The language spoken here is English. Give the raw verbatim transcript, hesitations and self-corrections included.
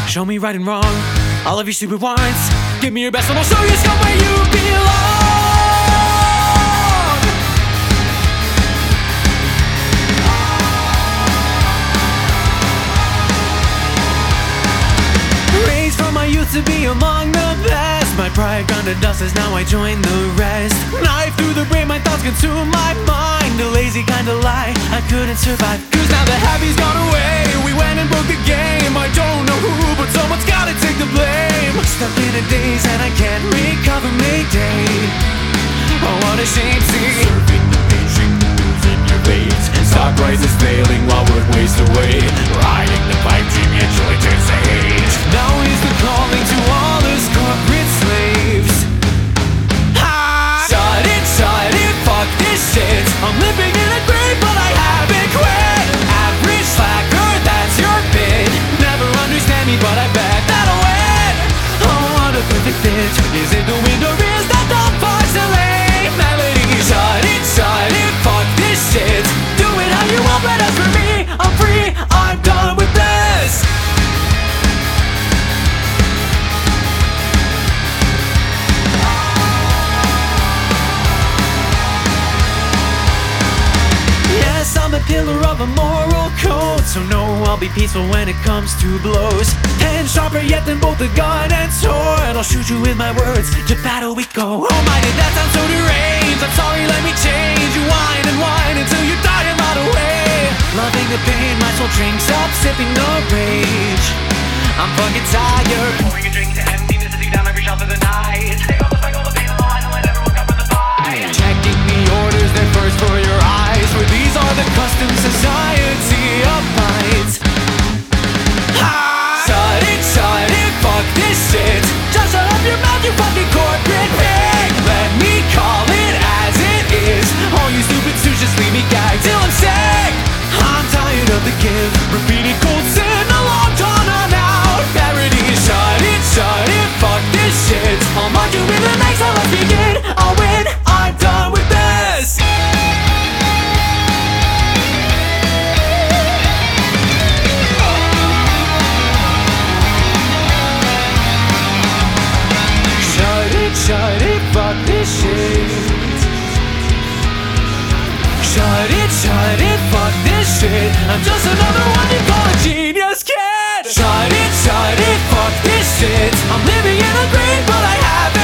Show me right and wrong, all of your stupid wants. Give me your best and I'll show you somewhere you belong. Raised from my youth to be among the best. My pride ground to dust as now I join the rest. Knife through the brain, my thoughts consume my mind. A lazy kind of lie, I couldn't survive. Cause now the happy's gone away. We went and broke the game. I don't know who, but someone's gotta take the blame. Stuck in a daze and I can't recover Mayday. Oh, what a shame, see. Serving the patient, losing your veins. Stock prices failing while work wastes away. Riding the pipe dream, yet joy turns to hate. Now is the calling to all us corporate slaves. Ha! Shut it, shut it, fuck this shit. I'm living in a grave, but I haven't quit. Average slacker, that's your bid. Never understand me, but I bet that I'll win. Oh, what a perfect fit. Is it the wind or is that the porcelain melody? Shut it, shut it, fuck this shit. Do it how you want, but as for me, I'm free. I'm done with this. Yes, I'm a pillar of a moral code, so no, I'll be peaceful when it comes to blows. And sharper yet than both the gun and sword. I'll shoot you with my words, to battle we go. Oh my, did that sound so deranged? I'm sorry, let me change. You whine and whine until you die and rot away. Loving the pain, my soul drinks up, sipping the rage. I'm fucking tired. Pouring a drink to emptiness as you down every shelf of the night. Take all the spike, all the pain, all the line, and let everyone come from the pie. Checking the orders, they're first for your eyes. For these are the custom society abides. Ha! Shut it, shut it, fuck this shit. Just shut up your mouth, you fucking corporate pig. Let me call it as it is. All you stupid suits just leave me gagged till I'm sick. I'm tired of the give, repeating cold sin, a long drawn on out parody. Shut it, shut it, fuck this shit. I'll mark you with the next, so let's begin. I'll win, I'm done with this. Shut it, shut it, fuck this shit. Shut it, shut it, fuck this shit. I'm just another one you call a genius kid. Shut it, shut it, fuck this shit. I'm living in a grave, but I haven't